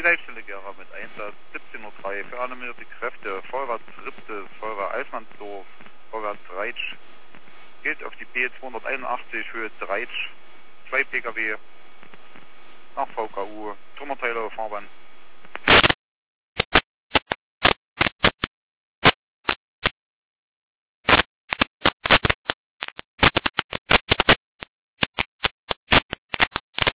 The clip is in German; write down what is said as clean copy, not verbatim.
Leitstelle Gera mit Einsatz 17:03 Uhr für alarmierte Kräfte, vorwärts Ritzes, vorwärts Eismannsdorf, vorwärts Reitsch, gilt auf die B281 Höhe Reitsch, 2 Pkw nach VKU, Trümmerteile Fahrbahn